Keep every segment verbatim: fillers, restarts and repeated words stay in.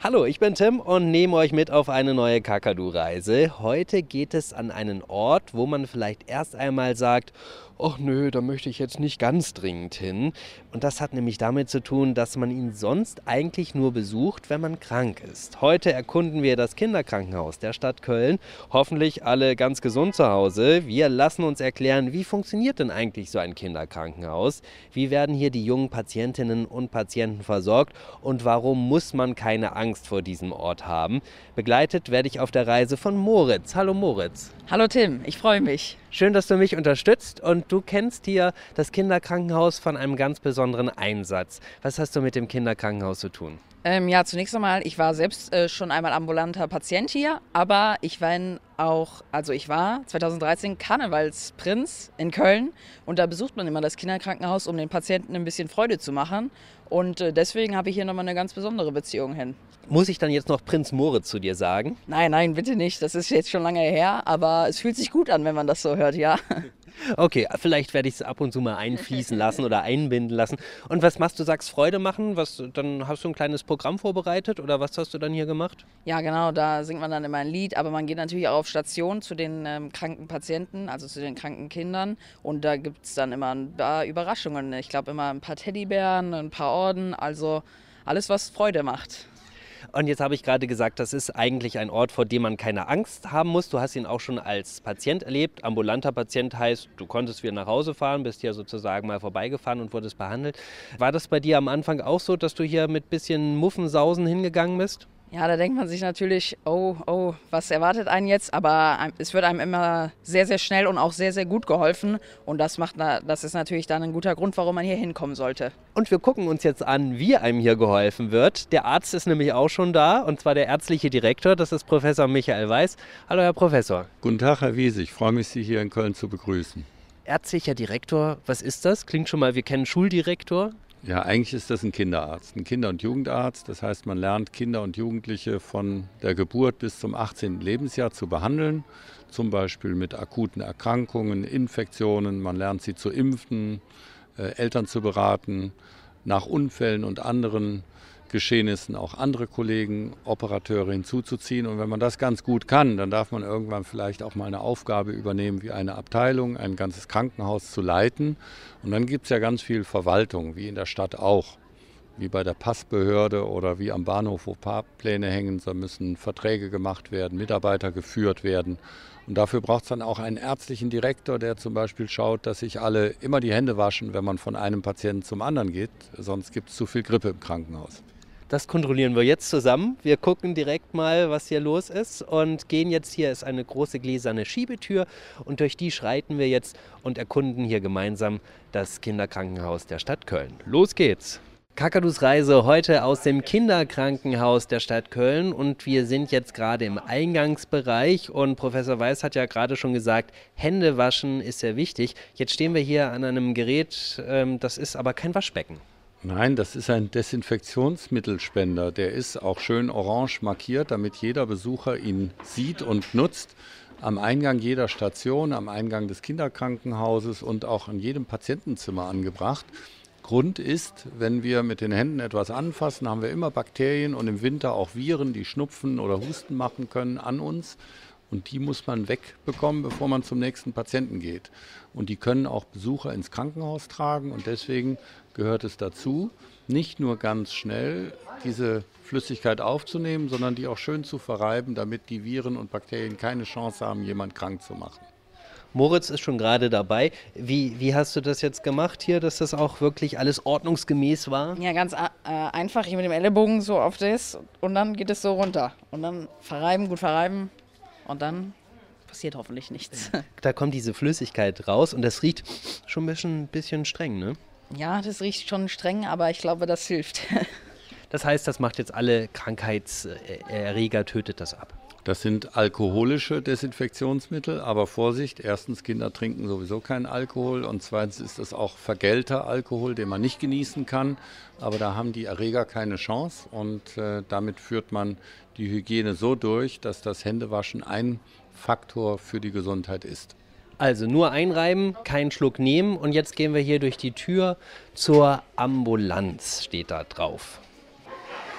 Hallo, ich bin Tim und nehme euch mit auf eine neue Kakadu-Reise. Heute geht es an einen Ort, wo man vielleicht erst einmal sagt, ach nö, da möchte ich jetzt nicht ganz dringend hin. Und das hat nämlich damit zu tun, dass man ihn sonst eigentlich nur besucht, wenn man krank ist. Heute erkunden wir das Kinderkrankenhaus der Stadt Köln. Hoffentlich alle ganz gesund zu Hause. Wir lassen uns erklären, wie funktioniert denn eigentlich so ein Kinderkrankenhaus? Wie werden hier die jungen Patientinnen und Patienten versorgt? Und warum muss man keine Angst vor diesem Ort haben? Begleitet werde ich auf der Reise von Moritz. Hallo Moritz. Hallo Tim, ich freue mich. Schön, dass du mich unterstützt und du kennst hier das Kinderkrankenhaus von einem ganz besonderen Einsatz. Was hast du mit dem Kinderkrankenhaus zu tun? Ähm, ja, zunächst einmal, ich war selbst äh, schon einmal ambulanter Patient hier, aber ich war auch, also ich war zweitausenddreizehn Karnevalsprinz in Köln und da besucht man immer das Kinderkrankenhaus, um den Patienten ein bisschen Freude zu machen und äh, deswegen habe ich hier nochmal eine ganz besondere Beziehung hin. Muss ich dann jetzt noch Prinz Moritz zu dir sagen? Nein, nein, bitte nicht, das ist jetzt schon lange her, aber es fühlt sich gut an, wenn man das so hört, ja. Okay, vielleicht werde ich es ab und zu mal einfließen lassen oder einbinden lassen. Und was machst du, sagst Freude machen? Was, dann hast du ein kleines Programm vorbereitet oder was hast du dann hier gemacht? Ja, genau, da singt man dann immer ein Lied, aber man geht natürlich auch auf Station zu den ähm, kranken Patienten, also zu den kranken Kindern und da gibt es dann immer ein paar Überraschungen. Ich glaube immer ein paar Teddybären, ein paar Orden, also alles, was Freude macht. Und jetzt habe ich gerade gesagt, das ist eigentlich ein Ort, vor dem man keine Angst haben muss. Du hast ihn auch schon als Patient erlebt. Ambulanter Patient heißt, du konntest wieder nach Hause fahren, bist hier sozusagen mal vorbeigefahren und wurdest behandelt. War das bei dir am Anfang auch so, dass du hier mit bisschen Muffensausen hingegangen bist? Ja, da denkt man sich natürlich, oh, oh, was erwartet einen jetzt? Aber es wird einem immer sehr, sehr schnell und auch sehr, sehr gut geholfen. Und das macht, das ist natürlich dann ein guter Grund, warum man hier hinkommen sollte. Und wir gucken uns jetzt an, wie einem hier geholfen wird. Der Arzt ist nämlich auch schon da, und zwar der ärztliche Direktor, das ist Professor Michael Weiß. Hallo, Herr Professor. Guten Tag, Herr Wiese, ich freue mich, Sie hier in Köln zu begrüßen. Ärztlicher Direktor, was ist das? Klingt schon mal, wir kennen Schuldirektor. Ja, eigentlich ist das ein Kinderarzt, ein Kinder- und Jugendarzt. Das heißt, man lernt Kinder und Jugendliche von der Geburt bis zum achtzehnten Lebensjahr zu behandeln. Zum Beispiel mit akuten Erkrankungen, Infektionen. Man lernt sie zu impfen, äh, Eltern zu beraten, nach Unfällen und anderen Geschehnissen auch andere Kollegen, Operateure hinzuzuziehen. Und wenn man das ganz gut kann, dann darf man irgendwann vielleicht auch mal eine Aufgabe übernehmen, wie eine Abteilung, ein ganzes Krankenhaus zu leiten. Und dann gibt es ja ganz viel Verwaltung, wie in der Stadt auch, wie bei der Passbehörde oder wie am Bahnhof, wo Fahrpläne hängen. Da müssen Verträge gemacht werden, Mitarbeiter geführt werden. Und dafür braucht es dann auch einen ärztlichen Direktor, der zum Beispiel schaut, dass sich alle immer die Hände waschen, wenn man von einem Patienten zum anderen geht. Sonst gibt es zu viel Grippe im Krankenhaus. Das kontrollieren wir jetzt zusammen. Wir gucken direkt mal, was hier los ist und gehen jetzt, hier ist eine große gläserne Schiebetür und durch die schreiten wir jetzt und erkunden hier gemeinsam das Kinderkrankenhaus der Stadt Köln. Los geht's! Kakadus Reise heute aus dem Kinderkrankenhaus der Stadt Köln und wir sind jetzt gerade im Eingangsbereich und Professor Weiß hat ja gerade schon gesagt, Hände waschen ist sehr wichtig. Jetzt stehen wir hier an einem Gerät, das ist aber kein Waschbecken. Nein, das ist ein Desinfektionsmittelspender. Der ist auch schön orange markiert, damit jeder Besucher ihn sieht und nutzt. Am Eingang jeder Station, am Eingang des Kinderkrankenhauses und auch an jedem Patientenzimmer angebracht. Grund ist, wenn wir mit den Händen etwas anfassen, haben wir immer Bakterien und im Winter auch Viren, die Schnupfen oder Husten machen können an uns. Und die muss man wegbekommen, bevor man zum nächsten Patienten geht. Und die können auch Besucher ins Krankenhaus tragen. Und deswegen gehört es dazu, nicht nur ganz schnell diese Flüssigkeit aufzunehmen, sondern die auch schön zu verreiben, damit die Viren und Bakterien keine Chance haben, jemanden krank zu machen. Moritz ist schon gerade dabei. Wie, wie hast du das jetzt gemacht hier, dass das auch wirklich alles ordnungsgemäß war? Ja, ganz äh, einfach, hier mit dem Ellenbogen so auf das und dann geht es so runter. Und dann verreiben, gut verreiben. Und dann passiert hoffentlich nichts. Da kommt diese Flüssigkeit raus und das riecht schon ein bisschen, bisschen streng, ne? Ja, das riecht schon streng, aber ich glaube, das hilft. Das heißt, das macht jetzt alle Krankheitserreger, tötet das ab? Das sind alkoholische Desinfektionsmittel, aber Vorsicht, erstens, Kinder trinken sowieso keinen Alkohol und zweitens ist das auch vergällter Alkohol, den man nicht genießen kann, aber da haben die Erreger keine Chance und äh, damit führt man die Hygiene so durch, dass das Händewaschen ein Faktor für die Gesundheit ist. Also nur einreiben, keinen Schluck nehmen und jetzt gehen wir hier durch die Tür zur Ambulanz, steht da drauf.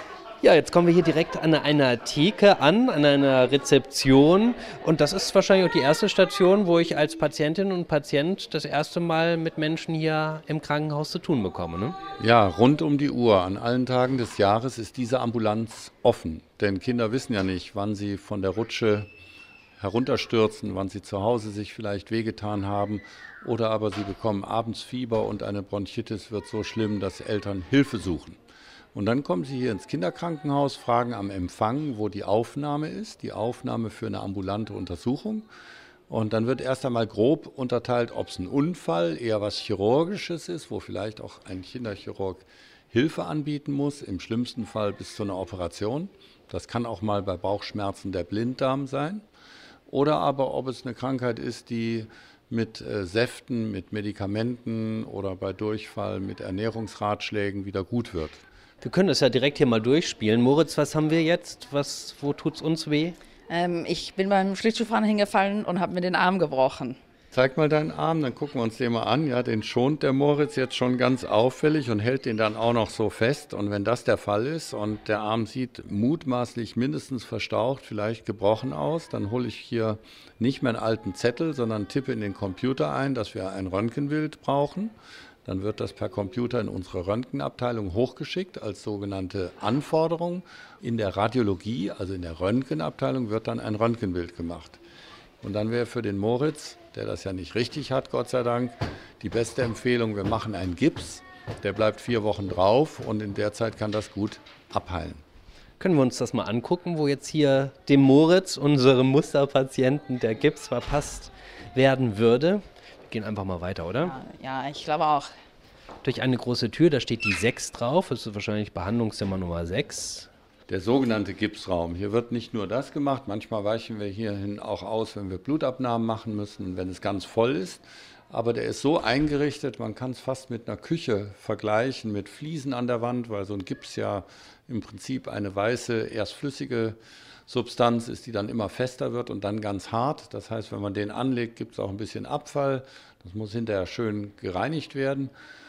Ja, jetzt kommen wir hier direkt an einer Theke an, an einer Rezeption. Und das ist wahrscheinlich auch die erste Station, wo ich als Patientin und Patient das erste Mal mit Menschen hier im Krankenhaus zu tun bekomme, ne? Ja, rund um die Uhr, an allen Tagen des Jahres ist diese Ambulanz offen. Denn Kinder wissen ja nicht, wann sie von der Rutsche herunterstürzen, wann sie zu Hause sich vielleicht wehgetan haben. Oder aber sie bekommen abends Fieber und eine Bronchitis wird so schlimm, dass Eltern Hilfe suchen. Und dann kommen sie hier ins Kinderkrankenhaus, fragen am Empfang, wo die Aufnahme ist, die Aufnahme für eine ambulante Untersuchung. Und dann wird erst einmal grob unterteilt, ob es ein Unfall, eher was Chirurgisches ist, wo vielleicht auch ein Kinderchirurg Hilfe anbieten muss, im schlimmsten Fall bis zu einer Operation. Das kann auch mal bei Bauchschmerzen der Blinddarm sein. Oder aber ob es eine Krankheit ist, die mit äh, Säften, mit Medikamenten oder bei Durchfall mit Ernährungsratschlägen wieder gut wird. Wir können das ja direkt hier mal durchspielen. Moritz, was haben wir jetzt? Was, wo tut's uns weh? Ähm, ich bin beim Schlittschuhfahren hingefallen und habe mir den Arm gebrochen. Zeig mal deinen Arm, dann gucken wir uns den mal an. Ja, den schont der Moritz jetzt schon ganz auffällig und hält den dann auch noch so fest. Und wenn das der Fall ist und der Arm sieht mutmaßlich mindestens verstaucht, vielleicht gebrochen aus, dann hole ich hier nicht mehr einen alten Zettel, sondern tippe in den Computer ein, dass wir ein Röntgenbild brauchen. Dann wird das per Computer in unsere Röntgenabteilung hochgeschickt als sogenannte Anforderung. In der Radiologie, also in der Röntgenabteilung, wird dann ein Röntgenbild gemacht. Und dann wäre für den Moritz, der das ja nicht richtig hat, Gott sei Dank, die beste Empfehlung, wir machen einen Gips. Der bleibt vier Wochen drauf und in der Zeit kann das gut abheilen. Können wir uns das mal angucken, wo jetzt hier dem Moritz, unserem Musterpatienten, der Gips verpasst werden würde? Gehen einfach mal weiter, oder? Ja, ich glaube auch. Durch eine große Tür, da steht die sechs drauf. Das ist wahrscheinlich Behandlungszimmer Nummer sechs. Der sogenannte Gipsraum. Hier wird nicht nur das gemacht, manchmal weichen wir hierhin auch aus, wenn wir Blutabnahmen machen müssen, wenn es ganz voll ist. Aber der ist so eingerichtet, man kann es fast mit einer Küche vergleichen, mit Fliesen an der Wand, weil so ein Gips ja im Prinzip eine weiße, erst flüssige Substanz ist, die dann immer fester wird und dann ganz hart. Das heißt, wenn man den anlegt, gibt es auch ein bisschen Abfall. Das muss hinterher schön gereinigt werden.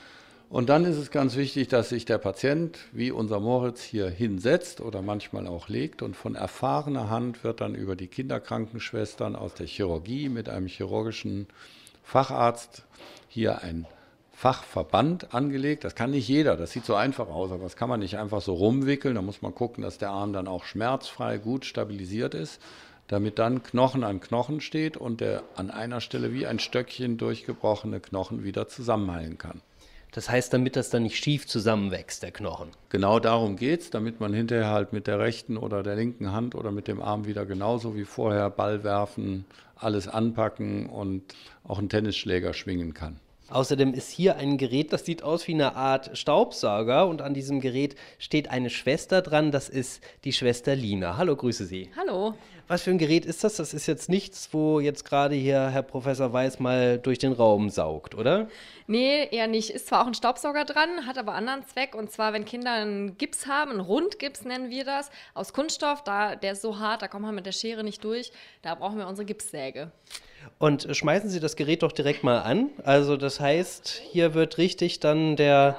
Und dann ist es ganz wichtig, dass sich der Patient, wie unser Moritz, hier hinsetzt oder manchmal auch legt. Und von erfahrener Hand wird dann über die Kinderkrankenschwestern aus der Chirurgie mit einem chirurgischen Facharzt hier ein Fachverband angelegt. Das kann nicht jeder, das sieht so einfach aus, aber das kann man nicht einfach so rumwickeln. Da muss man gucken, dass der Arm dann auch schmerzfrei gut stabilisiert ist, damit dann Knochen an Knochen steht und der an einer Stelle wie ein Stöckchen durchgebrochene Knochen wieder zusammenheilen kann. Das heißt, damit das dann nicht schief zusammenwächst, der Knochen. Genau darum geht es, damit man hinterher halt mit der rechten oder der linken Hand oder mit dem Arm wieder genauso wie vorher Ball werfen, alles anpacken und auch einen Tennisschläger schwingen kann. Außerdem ist hier ein Gerät, das sieht aus wie eine Art Staubsauger und an diesem Gerät steht eine Schwester dran, das ist die Schwester Lina. Hallo, grüße Sie. Hallo. Was für ein Gerät ist das? Das ist jetzt nichts, wo jetzt gerade hier Herr Professor Weiß mal durch den Raum saugt, oder? Nee, eher nicht. Ist zwar auch ein Staubsauger dran, hat aber anderen Zweck. Und zwar, wenn Kinder einen Gips haben, einen Rundgips nennen wir das, aus Kunststoff, da, der ist so hart, da kommt man mit der Schere nicht durch. Da brauchen wir unsere Gipssäge. Und schmeißen Sie das Gerät doch direkt mal an. Also das heißt, hier wird richtig dann der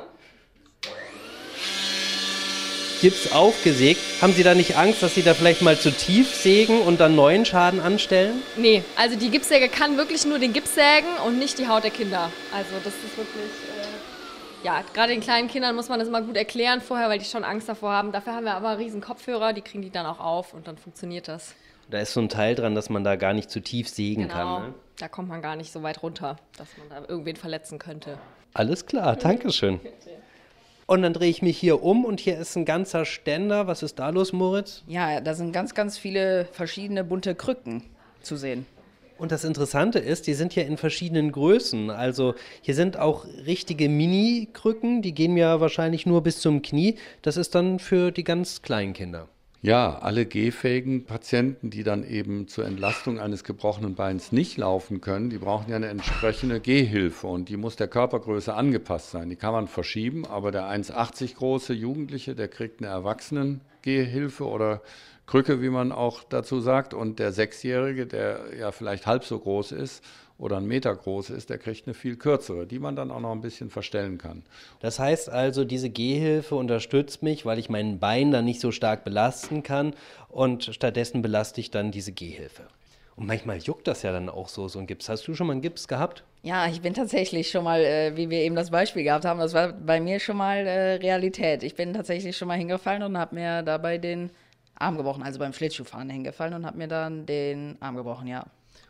Gips aufgesägt. Haben Sie da nicht Angst, dass Sie da vielleicht mal zu tief sägen und dann neuen Schaden anstellen? Nee, also die Gipssäge kann wirklich nur den Gips sägen und nicht die Haut der Kinder. Also das ist wirklich, äh, ja, gerade den kleinen Kindern muss man das immer gut erklären vorher, weil die schon Angst davor haben. Dafür haben wir aber riesen Kopfhörer, die kriegen die dann auch auf und dann funktioniert das. Da ist so ein Teil dran, dass man da gar nicht zu tief sägen Genau, kann. Ne? Da kommt man gar nicht so weit runter, dass man da irgendwen verletzen könnte. Alles klar, danke schön. Und dann drehe ich mich hier um und hier ist ein ganzer Ständer. Was ist da los, Moritz? Ja, da sind ganz, ganz viele verschiedene bunte Krücken zu sehen. Und das Interessante ist, die sind hier in verschiedenen Größen. Also hier sind auch richtige Mini-Krücken, die gehen ja wahrscheinlich nur bis zum Knie. Das ist dann für die ganz kleinen Kinder. Ja, alle gehfähigen Patienten, die dann eben zur Entlastung eines gebrochenen Beins nicht laufen können, die brauchen ja eine entsprechende Gehhilfe und die muss der Körpergröße angepasst sein. Die kann man verschieben, aber der eins achtzig große Jugendliche, der kriegt eine Erwachsenengehhilfe oder Krücke, wie man auch dazu sagt, und der Sechsjährige, der ja vielleicht halb so groß ist oder einen Meter groß ist, der kriegt eine viel kürzere, die man dann auch noch ein bisschen verstellen kann. Das heißt also, diese Gehhilfe unterstützt mich, weil ich mein Bein dann nicht so stark belasten kann und stattdessen belaste ich dann diese Gehhilfe. Und manchmal juckt das ja dann auch so, so ein Gips. Hast du schon mal einen Gips gehabt? Ja, ich bin tatsächlich schon mal, äh, wie wir eben das Beispiel gehabt haben, das war bei mir schon mal äh, Realität. Ich bin tatsächlich schon mal hingefallen und habe mir dabei den Arm gebrochen, also beim Schlittschuhfahren hingefallen und habe mir dann den Arm gebrochen, ja.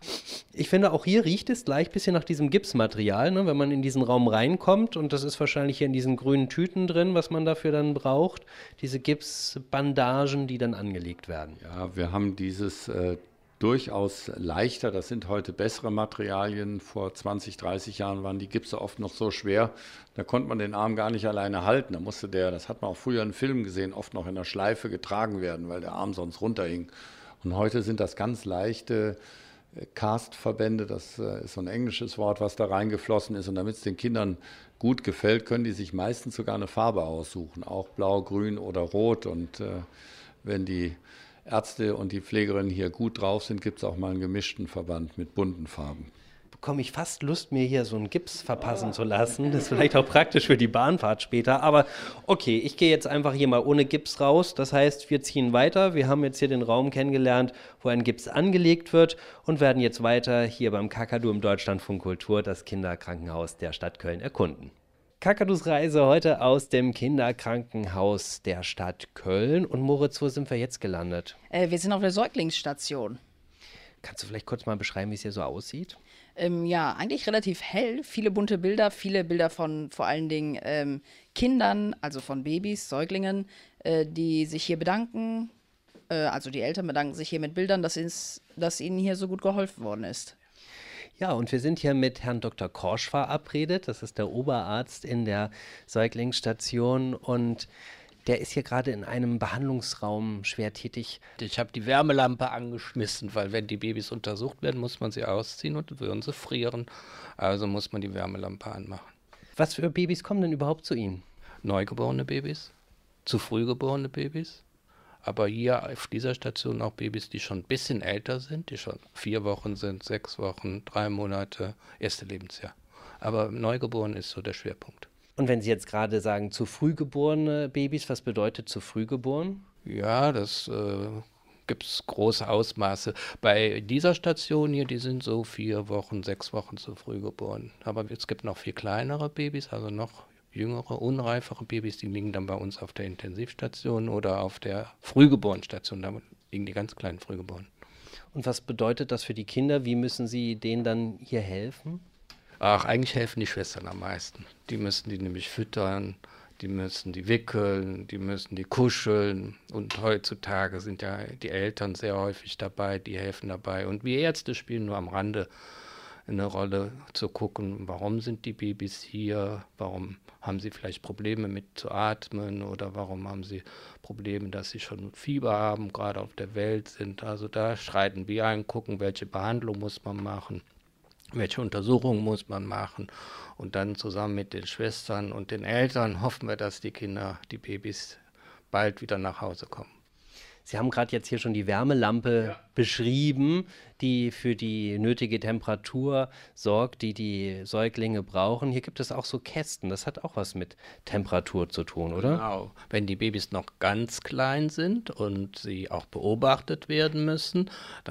Ich finde, auch hier riecht es gleich ein bisschen nach diesem Gipsmaterial, ne? Wenn man in diesen Raum reinkommt, und das ist wahrscheinlich hier in diesen grünen Tüten drin, was man dafür dann braucht, diese Gipsbandagen, die dann angelegt werden. Ja, wir haben dieses äh, durchaus leichter, das sind heute bessere Materialien. Vor zwanzig, dreißig Jahren waren die Gipse oft noch so schwer, da konnte man den Arm gar nicht alleine halten. Da musste der, das hat man auch früher in Filmen gesehen, oft noch in der Schleife getragen werden, weil der Arm sonst runterhing. Und heute sind das ganz leichte Cast-Verbände, das ist so ein englisches Wort, was da reingeflossen ist. Und damit es den Kindern gut gefällt, können die sich meistens sogar eine Farbe aussuchen, auch blau, grün oder rot. Und äh, wenn die Ärzte und die Pflegerinnen hier gut drauf sind, gibt es auch mal einen gemischten Verband mit bunten Farben. Bekomme ich fast Lust, mir hier so einen Gips verpassen zu lassen. Das ist vielleicht auch praktisch für die Bahnfahrt später. Aber okay, ich gehe jetzt einfach hier mal ohne Gips raus. Das heißt, wir ziehen weiter. Wir haben jetzt hier den Raum kennengelernt, wo ein Gips angelegt wird, und werden jetzt weiter hier beim Kakadu im Deutschlandfunk Kultur das Kinderkrankenhaus der Stadt Köln erkunden. Kakadus Reise heute aus dem Kinderkrankenhaus der Stadt Köln. Und Moritz, wo sind wir jetzt gelandet? Äh, wir sind auf der Säuglingsstation. Kannst du vielleicht kurz mal beschreiben, wie es hier so aussieht? Ähm, ja, eigentlich relativ hell, viele bunte Bilder, viele Bilder von vor allen Dingen ähm, Kindern, also von Babys, Säuglingen, äh, die sich hier bedanken, äh, also die Eltern bedanken sich hier mit Bildern, dass, ins, dass ihnen hier so gut geholfen worden ist. Ja, und wir sind hier mit Herrn Doktor Korsch verabredet. Das ist der Oberarzt in der Säuglingsstation, und der ist hier gerade in einem Behandlungsraum schwer tätig. Ich habe die Wärmelampe angeschmissen, weil wenn die Babys untersucht werden, muss man sie ausziehen und würden sie frieren. Also muss man die Wärmelampe anmachen. Was für Babys kommen denn überhaupt zu Ihnen? Neugeborene Babys, zu früh geborene Babys. Aber hier auf dieser Station auch Babys, die schon ein bisschen älter sind, die schon vier Wochen sind, sechs Wochen, drei Monate, erste Lebensjahr. Aber Neugeboren ist so der Schwerpunkt. Und wenn Sie jetzt gerade sagen, zu früh geborene Babys, was bedeutet zu früh geboren? Ja, das äh, gibt es große Ausmaße. Bei dieser Station hier, die sind so vier Wochen, sechs Wochen zu früh geboren. Aber es gibt noch viel kleinere Babys, also noch jüngere, unreifere Babys, die liegen dann bei uns auf der Intensivstation oder auf der Frühgeborenstation. Da liegen die ganz kleinen Frühgeborenen. Und was bedeutet das für die Kinder? Wie müssen Sie denen dann hier helfen? Ach, eigentlich helfen die Schwestern am meisten. Die müssen die nämlich füttern, die müssen die wickeln, die müssen die kuscheln. Und heutzutage sind ja die Eltern sehr häufig dabei, die helfen dabei. Und wir Ärzte spielen nur am Rande eine Rolle, zu gucken, warum sind die Babys hier, warum haben sie vielleicht Probleme mit zu atmen oder warum haben sie Probleme, dass sie schon Fieber haben, gerade auf der Welt sind. Also da schreiten wir ein, gucken, welche Behandlung muss man machen, welche Untersuchungen muss man machen, und dann zusammen mit den Schwestern und den Eltern hoffen wir, dass die Kinder, die Babys bald wieder nach Hause kommen. Sie haben gerade jetzt hier schon die Wärmelampe Ja. beschrieben, die für die nötige Temperatur sorgt, die die Säuglinge brauchen. Hier gibt es auch so Kästen. Das hat auch was mit Temperatur zu tun, oder? Genau. Wenn die Babys noch ganz klein sind und sie auch beobachtet werden müssen,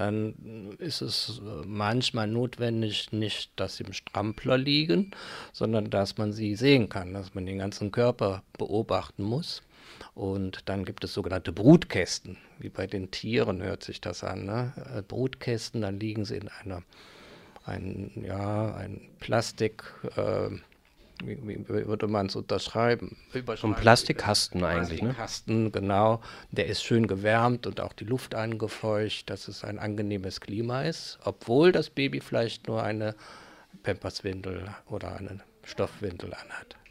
dann ist es manchmal notwendig, nicht, dass sie im Strampler liegen, sondern dass man sie sehen kann, dass man den ganzen Körper beobachten muss. Und dann gibt es sogenannte Brutkästen, wie bei den Tieren hört sich das an. Ne? Äh, Brutkästen, dann liegen sie in einer, ein, ja, ein Plastik, äh, wie, wie würde man es unterschreiben? So ein Plastikkasten eigentlich, ne? Plastikkasten, genau. Der ist schön gewärmt und auch die Luft angefeucht, dass es ein angenehmes Klima ist, obwohl das Baby vielleicht nur eine Pamperswindel oder eine Stoffwindel anhat.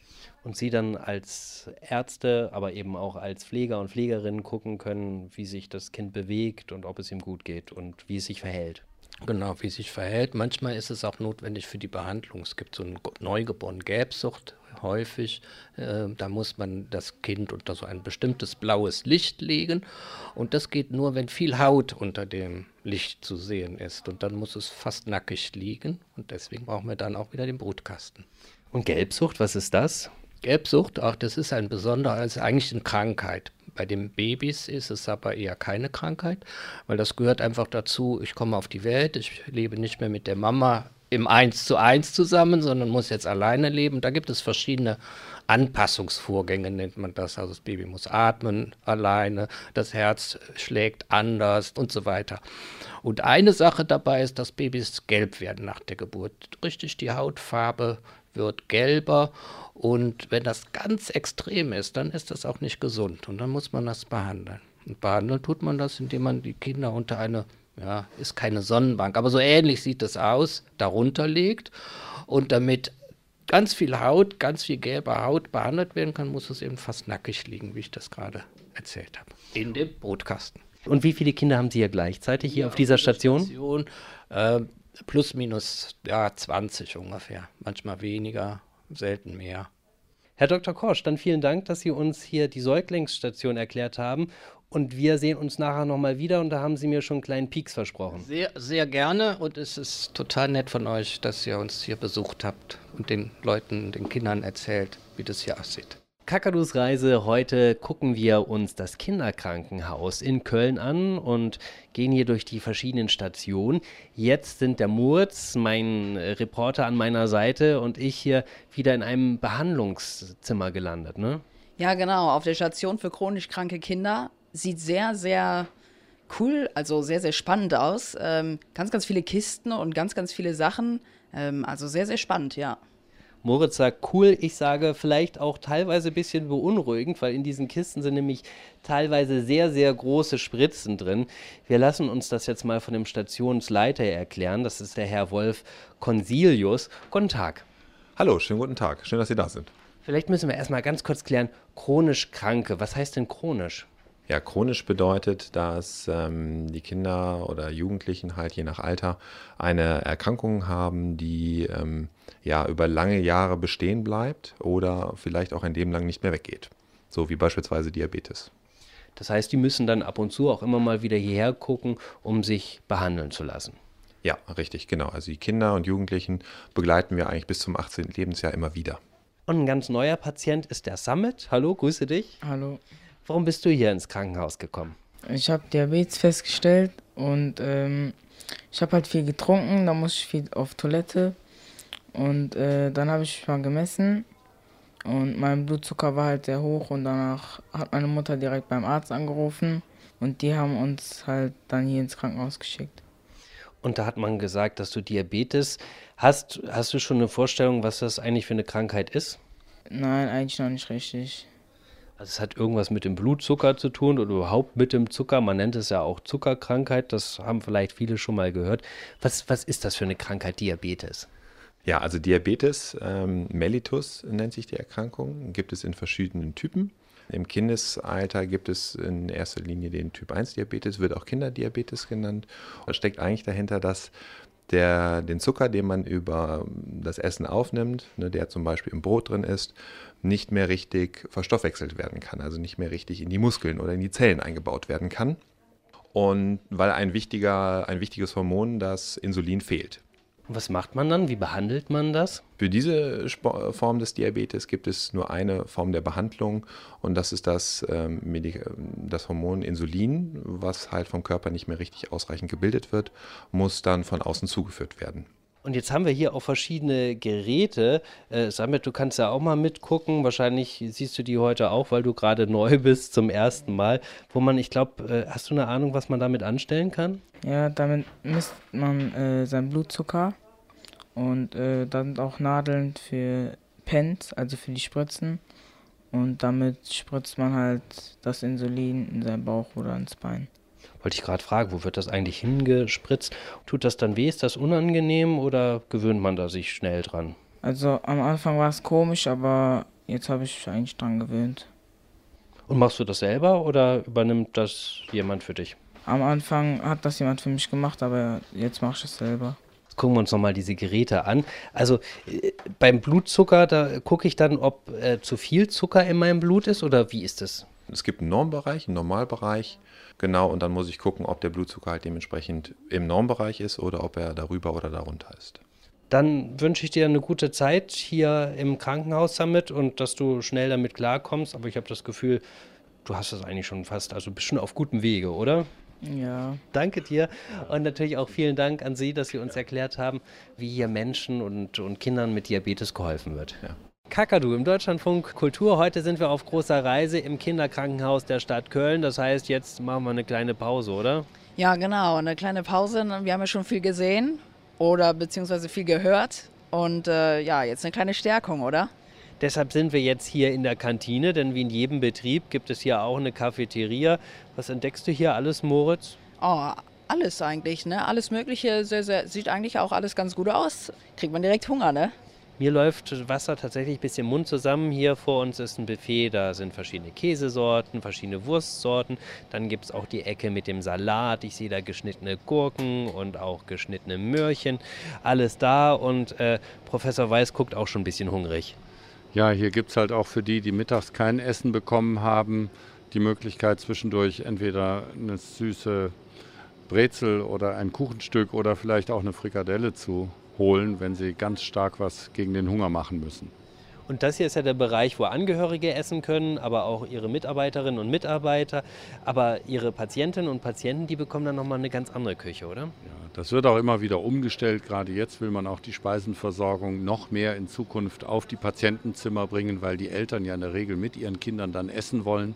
Und Sie dann als Ärzte, aber eben auch als Pfleger und Pflegerinnen gucken können, wie sich das Kind bewegt und ob es ihm gut geht und wie es sich verhält. Genau, wie es sich verhält. Manchmal ist es auch notwendig für die Behandlung. Es gibt so eine neugeborene Gelbsucht häufig. Äh, da muss man das Kind unter so ein bestimmtes blaues Licht legen. Und das geht nur, wenn viel Haut unter dem Licht zu sehen ist. Und dann muss es fast nackig liegen. Und deswegen brauchen wir dann auch wieder den Brutkasten. Und Gelbsucht, was ist das? Gelbsucht, auch das ist ein besonderer, also eigentlich eine Krankheit. Bei den Babys ist es aber eher keine Krankheit, weil das gehört einfach dazu, ich komme auf die Welt, ich lebe nicht mehr mit der Mama im Eins zu eins zusammen, sondern muss jetzt alleine leben. Da gibt es verschiedene Anpassungsvorgänge, nennt man das. Also das Baby muss atmen alleine, das Herz schlägt anders und so weiter. Und eine Sache dabei ist, dass Babys gelb werden nach der Geburt. Richtig, die Hautfarbe wird gelber und wenn das ganz extrem ist, dann ist das auch nicht gesund und dann muss man das behandeln. Und behandeln tut man das, indem man die Kinder unter eine, ja, ist keine Sonnenbank, aber so ähnlich sieht es aus, darunter legt und damit ganz viel Haut, ganz viel gelbe Haut behandelt werden kann, muss es eben fast nackig liegen, wie ich das gerade erzählt habe, in dem Brutkasten. Und wie viele Kinder haben Sie hier gleichzeitig hier Ja, auf dieser Station? Station äh, plus minus ja, zwanzig ungefähr, manchmal weniger, selten mehr. Herr Doktor Korsch, dann vielen Dank, dass Sie uns hier die Säuglingsstation erklärt haben. Und wir sehen uns nachher nochmal wieder und da haben Sie mir schon einen kleinen Pieks versprochen. Sehr, sehr gerne und es ist total nett von euch, dass ihr uns hier besucht habt und den Leuten, den Kindern erzählt, wie das hier aussieht. Kakadus Reise, heute gucken wir uns das Kinderkrankenhaus in Köln an und gehen hier durch die verschiedenen Stationen. Jetzt sind der Murz, mein Reporter an meiner Seite und ich hier wieder in einem Behandlungszimmer gelandet, ne? Ja, genau, auf der Station für chronisch kranke Kinder. Sieht sehr, sehr cool, also sehr, sehr spannend aus. Ähm, ganz, ganz viele Kisten und ganz, ganz viele Sachen. Ähm, also sehr, sehr spannend, ja. Moritz sagt cool, ich sage vielleicht auch teilweise ein bisschen beunruhigend, weil in diesen Kisten sind nämlich teilweise sehr, sehr große Spritzen drin. Wir lassen uns das jetzt mal von dem Stationsleiter erklären. Das ist der Herr Wolf Consilius. Guten Tag. Hallo, schönen guten Tag. Schön, dass Sie da sind. Vielleicht müssen wir erstmal ganz kurz klären, chronisch Kranke, was heißt denn chronisch? Ja, chronisch bedeutet, dass ähm, die Kinder oder Jugendlichen halt je nach Alter eine Erkrankung haben, die ähm, ja über lange Jahre bestehen bleibt oder vielleicht auch ein Leben lang nicht mehr weggeht. So wie beispielsweise Diabetes. Das heißt, die müssen dann ab und zu auch immer mal wieder hierher gucken, um sich behandeln zu lassen. Ja, richtig, genau. Also die Kinder und Jugendlichen begleiten wir eigentlich bis zum achtzehnten Lebensjahr immer wieder. Und ein ganz neuer Patient ist der Samit. Hallo, grüße dich. Hallo. Warum bist du hier ins Krankenhaus gekommen? Ich habe Diabetes festgestellt und ähm, ich habe halt viel getrunken, da muss ich viel auf Toilette und äh, dann habe ich mich mal gemessen und mein Blutzucker war halt sehr hoch und danach hat meine Mutter direkt beim Arzt angerufen und die haben uns halt dann hier ins Krankenhaus geschickt. Und da hat man gesagt, dass du Diabetes hast. Hast du schon eine Vorstellung, was das eigentlich für eine Krankheit ist? Nein, eigentlich noch nicht richtig. Also es hat irgendwas mit dem Blutzucker zu tun oder überhaupt mit dem Zucker. Man nennt es ja auch Zuckerkrankheit. Das haben vielleicht viele schon mal gehört. Was, was ist das für eine Krankheit, Diabetes? Ja, also Diabetes ähm, mellitus nennt sich die Erkrankung, gibt es in verschiedenen Typen. Im Kindesalter gibt es in erster Linie den Typ eins Diabetes, wird auch Kinderdiabetes genannt. Da steckt eigentlich dahinter, dass der, den Zucker, den man über das Essen aufnimmt, ne, der zum Beispiel im Brot drin ist, nicht mehr richtig verstoffwechselt werden kann, also nicht mehr richtig in die Muskeln oder in die Zellen eingebaut werden kann. Und weil ein, wichtiger, ein wichtiges Hormon, das Insulin, fehlt. Und was macht man dann? Wie behandelt man das? Für diese Form des Diabetes gibt es nur eine Form der Behandlung und das ist das, ähm, das Hormon Insulin, was halt vom Körper nicht mehr richtig ausreichend gebildet wird, muss dann von außen zugeführt werden. Und jetzt haben wir hier auch verschiedene Geräte. Äh, Samit, du kannst ja auch mal mitgucken. Wahrscheinlich siehst du die heute auch, weil du gerade neu bist zum ersten Mal. Wo man, ich glaube, äh, hast du eine Ahnung, was man damit anstellen kann? Ja, damit misst man äh, seinen Blutzucker und äh, dann sind auch Nadeln für Pens, also für die Spritzen. Und damit spritzt man halt das Insulin in seinen Bauch oder ins Bein. Wollte ich gerade fragen, wo wird das eigentlich hingespritzt? Tut das dann weh? Ist das unangenehm oder gewöhnt man da sich schnell dran? Also am Anfang war es komisch, aber jetzt habe ich mich eigentlich dran gewöhnt. Und machst du das selber oder übernimmt das jemand für dich? Am Anfang hat das jemand für mich gemacht, aber jetzt mache ich es selber. Jetzt gucken wir uns nochmal diese Geräte an. Also äh, beim Blutzucker, da gucke ich dann, ob äh, zu viel Zucker in meinem Blut ist oder wie ist es? Es gibt einen Normbereich, einen Normalbereich, genau, und dann muss ich gucken, ob der Blutzucker halt dementsprechend im Normbereich ist oder ob er darüber oder darunter ist. Dann wünsche ich dir eine gute Zeit hier im Krankenhaus damit und dass du schnell damit klarkommst. Aber ich habe das Gefühl, du hast das eigentlich schon fast, also bist schon auf gutem Wege, oder? Ja. Danke dir und natürlich auch vielen Dank an Sie, dass Sie uns erklärt haben, wie hier Menschen und, und Kindern mit Diabetes geholfen wird. Ja. Kakadu im Deutschlandfunk Kultur. Heute sind wir auf großer Reise im Kinderkrankenhaus der Stadt Köln. Das heißt, jetzt machen wir eine kleine Pause, oder? Ja, genau, eine kleine Pause. Wir haben ja schon viel gesehen oder beziehungsweise viel gehört. Und äh, ja, jetzt eine kleine Stärkung, oder? Deshalb sind wir jetzt hier in der Kantine, denn wie in jedem Betrieb gibt es hier auch eine Cafeteria. Was entdeckst du hier alles, Moritz? Oh, alles eigentlich, ne? Alles Mögliche. Sehr, sehr, sieht eigentlich auch alles ganz gut aus. Kriegt man direkt Hunger, ne? Mir läuft Wasser tatsächlich bis im Mund zusammen. Hier vor uns ist ein Buffet, da sind verschiedene Käsesorten, verschiedene Wurstsorten. Dann gibt es auch die Ecke mit dem Salat. Ich sehe da geschnittene Gurken und auch geschnittene Möhrchen. Alles da und äh, Professor Weiß guckt auch schon ein bisschen hungrig. Ja, hier gibt es halt auch für die, die mittags kein Essen bekommen haben, die Möglichkeit zwischendurch entweder eine süße Brezel oder ein Kuchenstück oder vielleicht auch eine Frikadelle zu holen, wenn sie ganz stark was gegen den Hunger machen müssen. Und das hier ist ja der Bereich, wo Angehörige essen können, aber auch ihre Mitarbeiterinnen und Mitarbeiter. Aber ihre Patientinnen und Patienten, die bekommen dann nochmal eine ganz andere Küche, oder? Ja, das wird auch immer wieder umgestellt. Gerade jetzt will man auch die Speisenversorgung noch mehr in Zukunft auf die Patientenzimmer bringen, weil die Eltern ja in der Regel mit ihren Kindern dann essen wollen.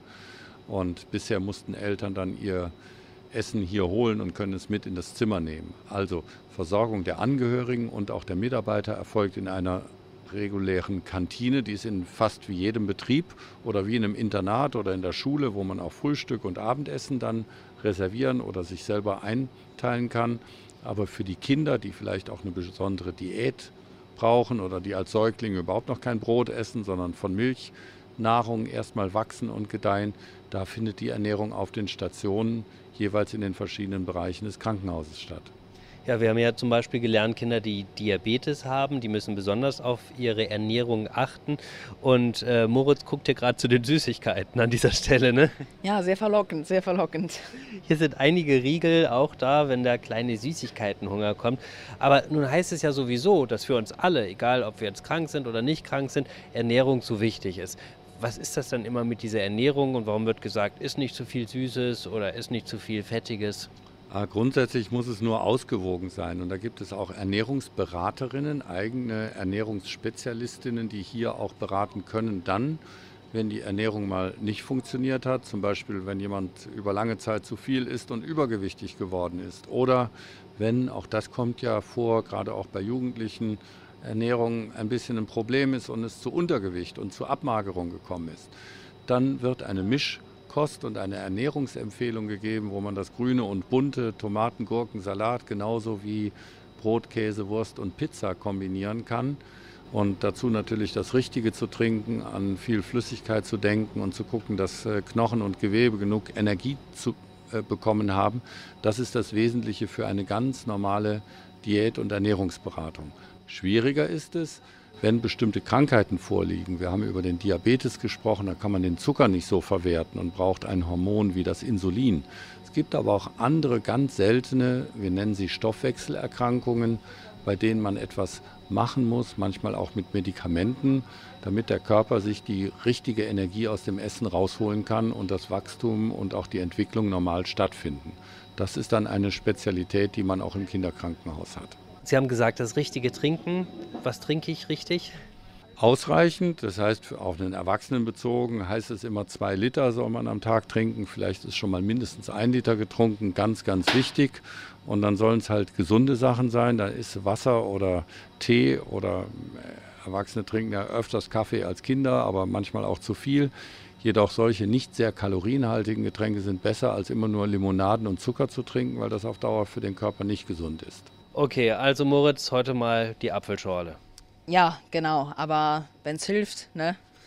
Und bisher mussten Eltern dann ihr Essen hier holen und können es mit in das Zimmer nehmen. Also Versorgung der Angehörigen und auch der Mitarbeiter erfolgt in einer regulären Kantine, die ist in fast wie jedem Betrieb oder wie in einem Internat oder in der Schule, wo man auch Frühstück und Abendessen dann reservieren oder sich selber einteilen kann. Aber für die Kinder, die vielleicht auch eine besondere Diät brauchen oder die als Säuglinge überhaupt noch kein Brot essen, sondern von Milchnahrung erstmal wachsen und gedeihen, da findet die Ernährung auf den Stationen jeweils in den verschiedenen Bereichen des Krankenhauses statt. Ja, wir haben ja zum Beispiel gelernt, Kinder, die Diabetes haben, die müssen besonders auf ihre Ernährung achten. Und äh, Moritz guckt hier gerade zu den Süßigkeiten an dieser Stelle, ne? Ja, sehr verlockend, sehr verlockend. Hier sind einige Riegel auch da, wenn der kleine Süßigkeitenhunger kommt. Aber nun heißt es ja sowieso, dass für uns alle, egal ob wir jetzt krank sind oder nicht krank sind, Ernährung so wichtig ist. Was ist das dann immer mit dieser Ernährung und warum wird gesagt, isst nicht zu viel Süßes oder isst nicht zu viel Fettiges? Grundsätzlich muss es nur ausgewogen sein und da gibt es auch Ernährungsberaterinnen, eigene Ernährungsspezialistinnen, die hier auch beraten können, dann, wenn die Ernährung mal nicht funktioniert hat, zum Beispiel wenn jemand über lange Zeit zu viel isst und übergewichtig geworden ist oder wenn, auch das kommt ja vor, gerade auch bei Jugendlichen, Ernährung ein bisschen ein Problem ist und es zu Untergewicht und zu Abmagerung gekommen ist, dann wird eine Mischkost und eine Ernährungsempfehlung gegeben, wo man das Grüne und Bunte, Tomaten, Gurken, Salat, genauso wie Brot, Käse, Wurst und Pizza kombinieren kann. Und dazu natürlich das Richtige zu trinken, an viel Flüssigkeit zu denken und zu gucken, dass Knochen und Gewebe genug Energie zu äh, bekommen haben. Das ist das Wesentliche für eine ganz normale Diät- und Ernährungsberatung. Schwieriger ist es, wenn bestimmte Krankheiten vorliegen. Wir haben über den Diabetes gesprochen, da kann man den Zucker nicht so verwerten und braucht ein Hormon wie das Insulin. Es gibt aber auch andere ganz seltene, wir nennen sie Stoffwechselerkrankungen, bei denen man etwas machen muss, manchmal auch mit Medikamenten, damit der Körper sich die richtige Energie aus dem Essen rausholen kann und das Wachstum und auch die Entwicklung normal stattfinden. Das ist dann eine Spezialität, die man auch im Kinderkrankenhaus hat. Sie haben gesagt, das richtige Trinken. Was trinke ich richtig? Ausreichend, das heißt auf einen Erwachsenen bezogen, heißt es immer zwei Liter soll man am Tag trinken. Vielleicht ist schon mal mindestens ein Liter getrunken, ganz, ganz wichtig. Und dann sollen es halt gesunde Sachen sein. Da ist Wasser oder Tee oder Erwachsene trinken ja öfters Kaffee als Kinder, aber manchmal auch zu viel. Jedoch solche nicht sehr kalorienhaltigen Getränke sind besser, als immer nur Limonaden und Zucker zu trinken, weil das auf Dauer für den Körper nicht gesund ist. Okay, also Moritz, heute mal die Apfelschorle. Ja, genau, aber wenn es hilft, ne?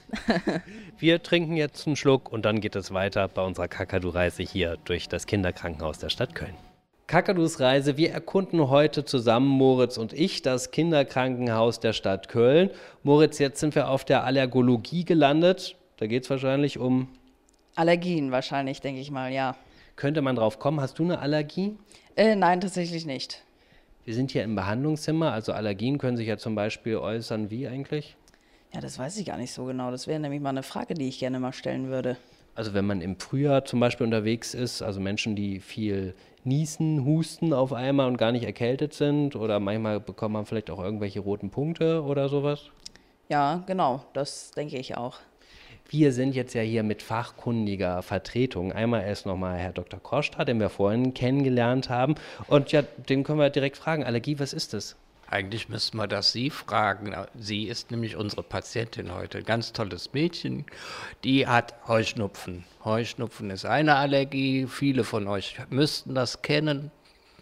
Wir trinken jetzt einen Schluck und dann geht es weiter bei unserer Kakadu-Reise hier durch das Kinderkrankenhaus der Stadt Köln. Kakadus Reise, wir erkunden heute zusammen, Moritz und ich, das Kinderkrankenhaus der Stadt Köln. Moritz, jetzt sind wir auf der Allergologie gelandet. Da geht es wahrscheinlich um... Allergien wahrscheinlich, denke ich mal, ja. Könnte man drauf kommen? Hast du eine Allergie? Äh, nein, tatsächlich nicht. Wir sind hier im Behandlungszimmer, also Allergien können sich ja zum Beispiel äußern, wie eigentlich? Ja, das weiß ich gar nicht so genau. Das wäre nämlich mal eine Frage, die ich gerne mal stellen würde. Also wenn man im Frühjahr zum Beispiel unterwegs ist, also Menschen, die viel niesen, husten auf einmal und gar nicht erkältet sind, oder manchmal bekommt man vielleicht auch irgendwelche roten Punkte oder sowas? Ja, genau, das denke ich auch. Wir sind jetzt ja hier mit fachkundiger Vertretung. Einmal erst nochmal Herr Doktor Korstra, den wir vorhin kennengelernt haben. Und ja, den können wir direkt fragen. Allergie, was ist das? Eigentlich müssten wir das Sie fragen. Sie ist nämlich unsere Patientin heute. Ein ganz tolles Mädchen. Die hat Heuschnupfen. Heuschnupfen ist eine Allergie. Viele von euch müssten das kennen.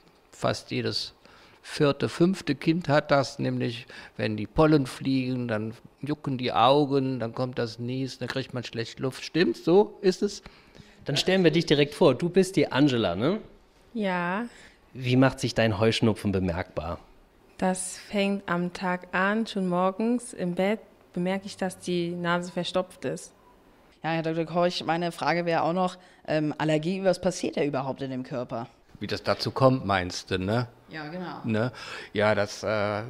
Fast jedes vierte, fünfte Kind hat das. Nämlich, wenn die Pollen fliegen, dann jucken die Augen, dann kommt das Niesen, dann kriegt man schlecht Luft. Stimmt's? So ist es? Dann stellen wir dich direkt vor. Du bist die Angela, ne? Ja, Wie macht sich dein Heuschnupfen bemerkbar? das fängt am Tag an, schon morgens im Bett bemerke ich, dass die Nase verstopft ist. Ja, Herr Doktor Korch, meine Frage wäre auch noch, ähm, Allergie, was passiert da überhaupt in dem Körper? Wie das dazu kommt, meinst du, ne? Ja, genau. Ne? Ja, das äh,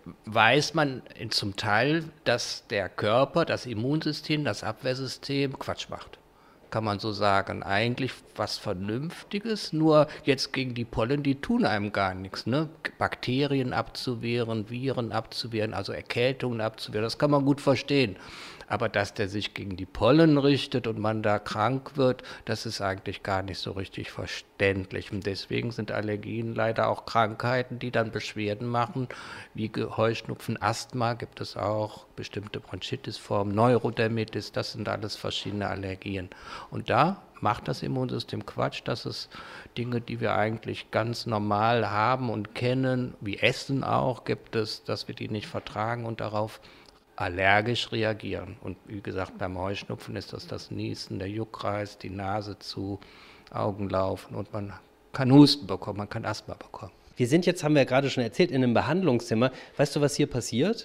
weiß man in, zum Teil, dass der Körper, das Immunsystem, das Abwehrsystem Quatsch macht. Kann man so sagen. Eigentlich was Vernünftiges, nur jetzt gegen die Pollen, die tun einem gar nichts. Ne? Bakterien abzuwehren, Viren abzuwehren, also Erkältungen abzuwehren, das kann man gut verstehen. Aber dass der sich gegen die Pollen richtet und man da krank wird, das ist eigentlich gar nicht so richtig verständlich. Und deswegen sind Allergien leider auch Krankheiten, die dann Beschwerden machen, wie Heuschnupfen, Asthma gibt es auch, bestimmte Bronchitisformen, Neurodermitis, das sind alles verschiedene Allergien. Und da macht das Immunsystem Quatsch, dass es Dinge, die wir eigentlich ganz normal haben und kennen, wie Essen auch, gibt es, dass wir die nicht vertragen und darauf allergisch reagieren. Und wie gesagt, beim Heuschnupfen ist das das Niesen, der Juckreiz, die Nase zu, Augen laufen und man kann Husten bekommen, man kann Asthma bekommen. Wir sind jetzt, haben wir ja gerade schon erzählt, in einem Behandlungszimmer. Weißt du, was hier passiert?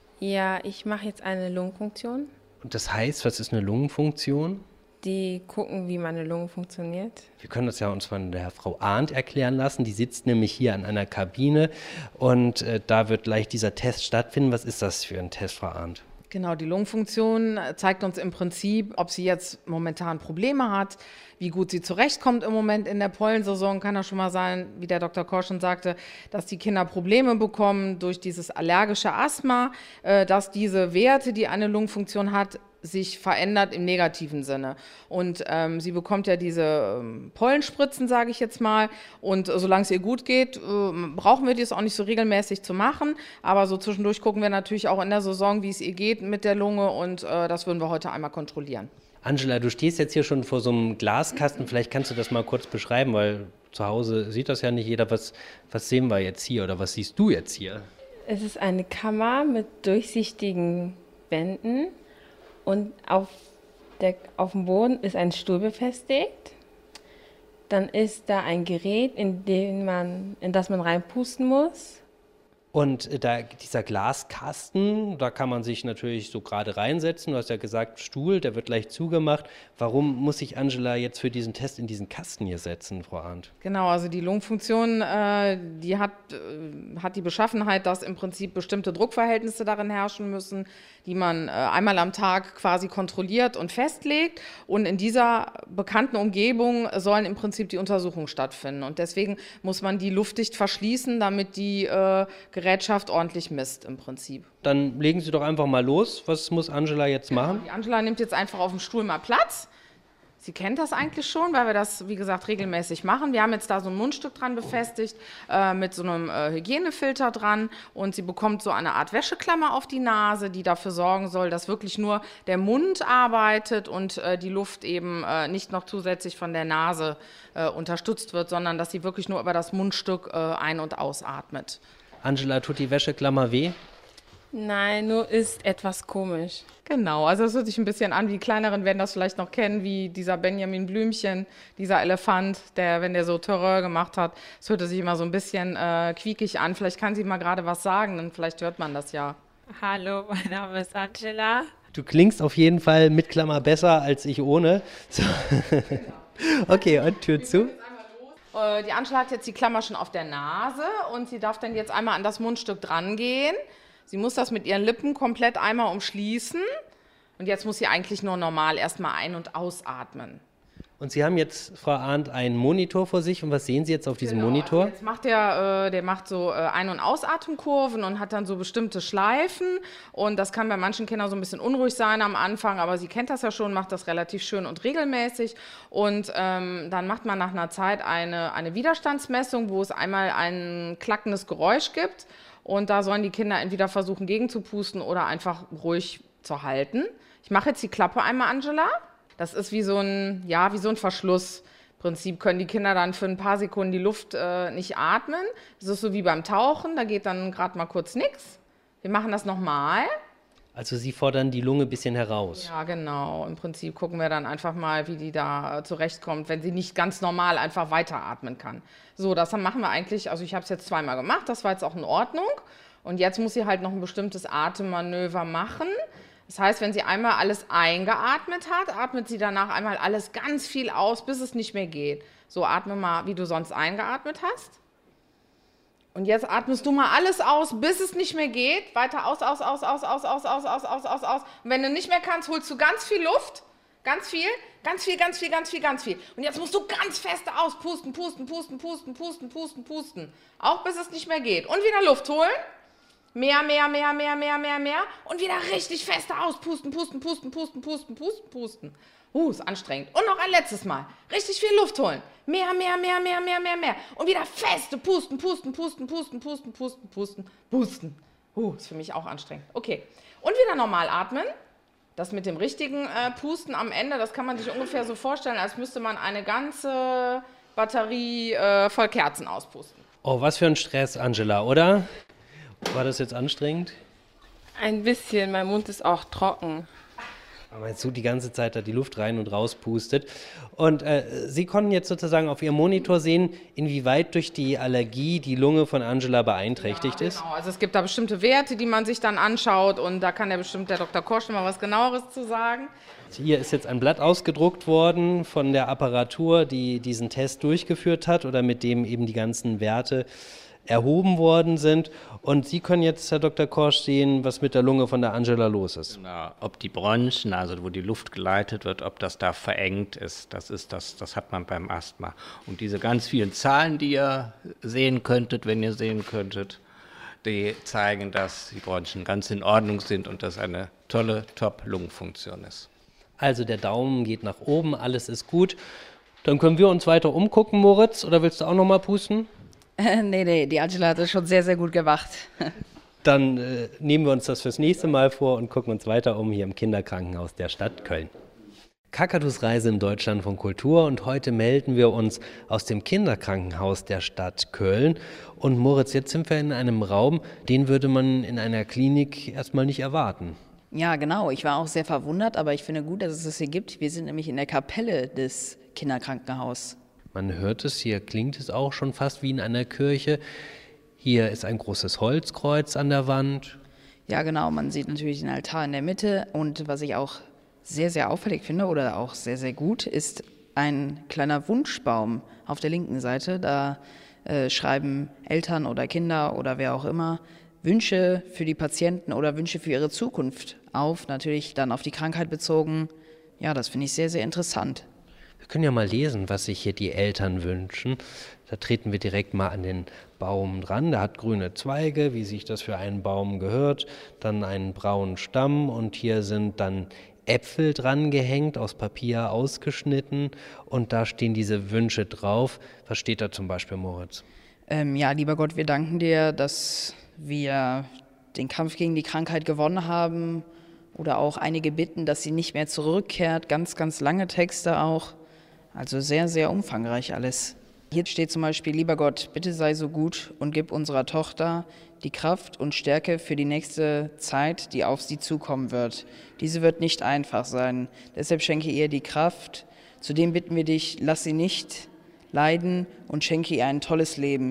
Ja, ich mache jetzt eine Lungenfunktion. Und das heißt, was ist eine Lungenfunktion? Die gucken, wie meine Lunge funktioniert. Wir können das ja uns von der Frau Arndt erklären lassen. Die sitzt nämlich hier an einer Kabine und äh, da wird gleich dieser Test stattfinden. Was ist das für ein Test, Frau Arndt? Genau, die Lungenfunktion zeigt uns im Prinzip, ob sie jetzt momentan Probleme hat, wie gut sie zurechtkommt im Moment in der Pollensaison. Kann ja schon mal sein, wie der Doktor Korsch schon sagte, dass die Kinder Probleme bekommen durch dieses allergische Asthma, äh, dass diese Werte, die eine Lungenfunktion hat, sich verändert im negativen Sinne. Und ähm, sie bekommt ja diese ähm, Pollenspritzen, sage ich jetzt mal. Und äh, solange es ihr gut geht, äh, brauchen wir das auch nicht so regelmäßig zu machen. Aber so zwischendurch gucken wir natürlich auch in der Saison, wie es ihr geht mit der Lunge. Und äh, das würden wir heute einmal kontrollieren. Angela, du stehst jetzt hier schon vor so einem Glaskasten. Vielleicht kannst du das mal kurz beschreiben, weil zu Hause sieht das ja nicht jeder. Was, was sehen wir jetzt hier oder was siehst du jetzt hier? Es ist eine Kammer mit durchsichtigen Wänden. Und auf, der, auf dem Boden ist ein Stuhl befestigt. Dann ist da ein Gerät, in, den man, in das man reinpusten muss. Und da, dieser Glaskasten, da kann man sich natürlich so gerade reinsetzen. Du hast ja gesagt, Stuhl, der wird gleich zugemacht. Warum muss sich Angela jetzt für diesen Test in diesen Kasten hier setzen, Frau Arndt? Genau, also die Lungenfunktion, äh, die hat, äh, hat die Beschaffenheit, dass im Prinzip bestimmte Druckverhältnisse darin herrschen müssen, die man äh, einmal am Tag quasi kontrolliert und festlegt. Und in dieser bekannten Umgebung sollen im Prinzip die Untersuchungen stattfinden. Und deswegen muss man die luftdicht verschließen, damit die äh, Gerätschaft ordentlich misst im Prinzip. Dann legen Sie doch einfach mal los. Was muss Angela jetzt machen? Die Angela nimmt jetzt einfach auf dem Stuhl mal Platz. Sie kennt das eigentlich schon, weil wir das, wie gesagt, regelmäßig machen. Wir haben jetzt da so ein Mundstück dran befestigt, äh, mit so einem äh, Hygienefilter dran. Und sie bekommt so eine Art Wäscheklammer auf die Nase, die dafür sorgen soll, dass wirklich nur der Mund arbeitet und äh, die Luft eben äh, nicht noch zusätzlich von der Nase äh, unterstützt wird, sondern dass sie wirklich nur über das Mundstück äh, ein- und ausatmet. Angela, tut die Wäscheklammer weh? Nein, nur ist etwas komisch. Genau, also es hört sich ein bisschen an, die Kleineren werden das vielleicht noch kennen, wie dieser Benjamin Blümchen, dieser Elefant, der, wenn der so Terreur gemacht hat, es hörte sich immer so ein bisschen äh, quiekig an. Vielleicht kann sie mal gerade was sagen, dann vielleicht hört man das ja. Hallo, mein Name ist Angela. Du klingst auf jeden Fall mit Klammer besser als ich ohne. So. Okay, und Tür zu. Äh, die Angela hat jetzt die Klammer schon auf der Nase und sie darf dann jetzt einmal an das Mundstück dran gehen. Sie muss das mit ihren Lippen komplett einmal umschließen und jetzt muss sie eigentlich nur normal erstmal ein- und ausatmen. Und Sie haben jetzt, Frau Arndt, einen Monitor vor sich. Und was sehen Sie jetzt auf diesem Genau, Monitor? also jetzt macht der, äh, der macht so äh, Ein- und Ausatemkurven und hat dann so bestimmte Schleifen. Und das kann bei manchen Kindern so ein bisschen unruhig sein am Anfang, aber sie kennt das ja schon, macht das relativ schön und regelmäßig. Und ähm, dann macht man nach einer Zeit eine, eine Widerstandsmessung, wo es einmal ein klackendes Geräusch gibt. Und da sollen die Kinder entweder versuchen, gegenzupusten oder einfach ruhig zu halten. Ich mache jetzt die Klappe einmal, Angela. Das ist wie so ein, ja, wie so ein Verschluss. Im Prinzip können die Kinder dann für ein paar Sekunden die Luft äh, nicht atmen. Das ist so wie beim Tauchen, da geht dann gerade mal kurz nichts. Wir machen das nochmal. Also Sie fordern die Lunge ein bisschen heraus. Ja, genau. Im Prinzip gucken wir dann einfach mal, wie die da äh, zurechtkommt, wenn sie nicht ganz normal einfach weiteratmen kann. So, das machen wir eigentlich, also ich habe es jetzt zweimal gemacht, das war jetzt auch in Ordnung. Und jetzt muss sie halt noch ein bestimmtes Atemmanöver machen. Das heißt, wenn sie einmal alles eingeatmet hat, atmet sie danach einmal alles ganz viel aus, bis es nicht mehr geht. So, atme mal, wie du sonst eingeatmet hast. Und jetzt atmest du mal alles aus, bis es nicht mehr geht. Weiter aus, aus, aus, aus, aus, aus, aus, aus, aus, aus, aus. Und wenn du nicht mehr kannst, holst du ganz viel Luft. Ganz viel, ganz viel, ganz viel, ganz viel, ganz viel. Und jetzt musst du ganz fest auspusten, pusten, pusten, pusten, pusten, pusten, pusten. Auch bis es nicht mehr geht. Und wieder Luft holen. Mehr, mehr, mehr, mehr, mehr, mehr, mehr. Und wieder richtig fest auspusten, pusten, pusten, pusten, pusten, pusten, pusten. Uh, ist anstrengend. Und noch ein letztes Mal. Richtig viel Luft holen. Mehr, mehr, mehr, mehr, mehr, mehr, mehr. Und wieder feste pusten, pusten, pusten, pusten, pusten, pusten, pusten, pusten. Uh, ist für mich auch anstrengend. Okay. Und wieder normal atmen. Das mit dem richtigen äh, Pusten am Ende, das kann man sich ungefähr so vorstellen, als müsste man eine ganze Batterie äh, voll Kerzen auspusten. Oh, was für ein Stress, Angela, oder? War das jetzt anstrengend? Ein bisschen, mein Mund ist auch trocken. Aber jetzt so die ganze Zeit da die Luft rein und raus pustet. Und äh, Sie konnten jetzt sozusagen auf Ihrem Monitor sehen, inwieweit durch die Allergie die Lunge von Angela beeinträchtigt ja, ist. Genau, also es gibt da bestimmte Werte, die man sich dann anschaut und da kann ja bestimmt der Doktor Korsch mal was Genaueres zu sagen. Hier ist jetzt ein Blatt ausgedruckt worden von der Apparatur, die diesen Test durchgeführt hat oder mit dem eben die ganzen Werte erhoben worden sind. Und Sie können jetzt, Herr Doktor Korsch, sehen, was mit der Lunge von der Angela los ist. Genau. Ob die Bronchien, also wo die Luft geleitet wird, ob das da verengt ist, das ist das, das hat man beim Asthma. Und diese ganz vielen Zahlen, die ihr sehen könntet, wenn ihr sehen könntet, die zeigen, dass die Bronchien ganz in Ordnung sind und dass eine tolle Top-Lungenfunktion ist. Also der Daumen geht nach oben, alles ist gut. Dann können wir uns weiter umgucken, Moritz. Oder willst du auch noch mal pusten? nee, nee, die Angela hat das schon sehr, sehr gut gemacht. Dann äh, nehmen wir uns das fürs nächste Mal vor und gucken uns weiter um hier im Kinderkrankenhaus der Stadt Köln. Kakadus Reise im Deutschland von Kultur und heute melden wir uns aus dem Kinderkrankenhaus der Stadt Köln. Und Moritz, jetzt sind wir in einem Raum, den würde man in einer Klinik erstmal nicht erwarten. Ja, genau. Ich war auch sehr verwundert, aber ich finde gut, dass es das hier gibt. Wir sind nämlich in der Kapelle des Kinderkrankenhauses. Man hört es, hier klingt es auch schon fast wie in einer Kirche. Hier ist ein großes Holzkreuz an der Wand. Ja, genau. Man sieht natürlich den Altar in der Mitte. Und was ich auch sehr, sehr auffällig finde oder auch sehr, sehr gut, ist ein kleiner Wunschbaum auf der linken Seite. Da äh, schreiben Eltern oder Kinder oder wer auch immer Wünsche für die Patienten oder Wünsche für ihre Zukunft auf. Natürlich dann auf die Krankheit bezogen. Ja, das finde ich sehr, sehr interessant. Wir können ja mal lesen, was sich hier die Eltern wünschen. Da treten wir direkt mal an den Baum dran. Der hat grüne Zweige, wie sich das für einen Baum gehört. Dann einen braunen Stamm und hier sind dann Äpfel dran gehängt, aus Papier ausgeschnitten. Und da stehen diese Wünsche drauf. Was steht da zum Beispiel, Moritz? Ähm, ja, lieber Gott, wir danken dir, dass wir den Kampf gegen die Krankheit gewonnen haben. Oder auch einige bitten, dass sie nicht mehr zurückkehrt. Ganz, ganz lange Texte auch. Also sehr, sehr umfangreich alles. Hier steht zum Beispiel, lieber Gott, bitte sei so gut und gib unserer Tochter die Kraft und Stärke für die nächste Zeit, die auf sie zukommen wird. Diese wird nicht einfach sein. Deshalb schenke ihr die Kraft. Zudem bitten wir dich, lass sie nicht leiden und schenke ihr ein tolles Leben.